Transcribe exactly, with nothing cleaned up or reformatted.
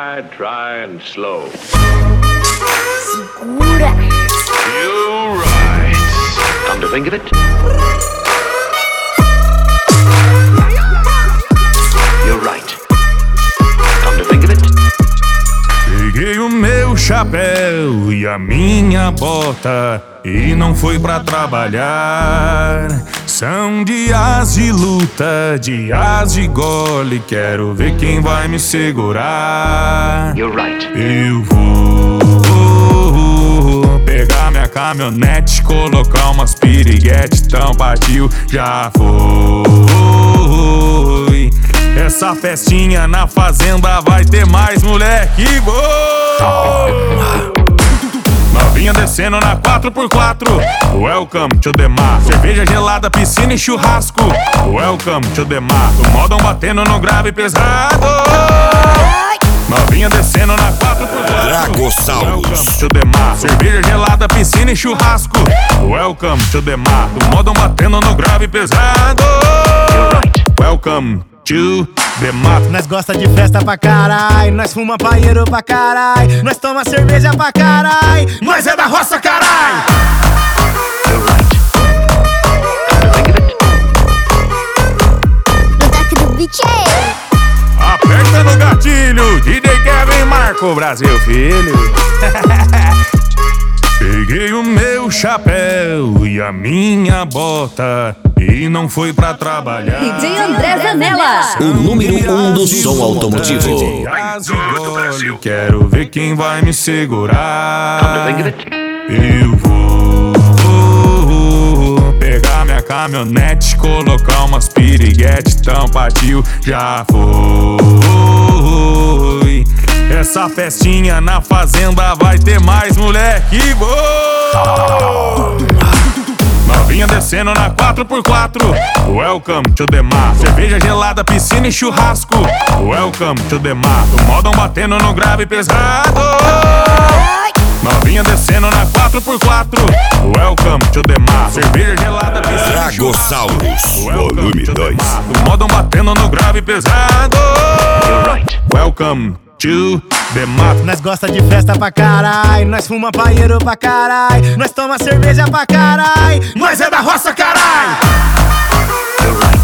Try, try and slow. Segura. You're right. Come to think of it. You're right. Come to think of it. Peguei o meu chapéu e a minha bota e não fui pra trabalhar. São dias de luta, dias de gole. Quero ver quem vai me segurar. You're right. Eu vou pegar minha caminhonete, colocar umas piriguete, então partiu, já foi. Essa festinha na fazenda vai ter mais moleque bom. Novinha descendo na quatro por quatro. Welcome to the mar. Cerveja gelada, piscina e churrasco. Welcome to the mar. O modão batendo no grave pesado. Novinha descendo na quatro por quatro. Dragosaurus. Welcome to the mar. Cerveja gelada, piscina e churrasco. Welcome to the mar. O modão batendo no grave pesado. Welcome to the mar. Nós gosta de festa pra carai, nós fuma paieiro pra carai, nós toma cerveja pra carai, nós é da roça carai. No toque do beat é. Aperta no gatilho, D J Kevin Marco, Brasil filho. Peguei o meu chapéu e a minha bota e não fui pra trabalhar. D J André Zanella, O número um do som automotivo. Quero ver quem vai me segurar. Come to think of it. Eu vou pegar minha caminhonete, colocar umas piriguete, então partiu, já foi. Essa festinha na fazenda vai ter mais moleque bom. Novinha descendo na quatro por quatro. Welcome to the mar. Cerveja gelada, piscina e churrasco. Welcome to the mar. O modão batendo no grave pesado. Novinha descendo na quatro por quatro. Welcome to the mar. Cerveja gelada, piscina e churrasco. Dragosaurus, Welcome volume to the dois. mar. O modão batendo no grave pesado. Welcome to the mar. Nós gosta de festa pra carai, nós fuma paieiro pra carai, nós toma cerveja pra carai, nós é da roça carai. You're right.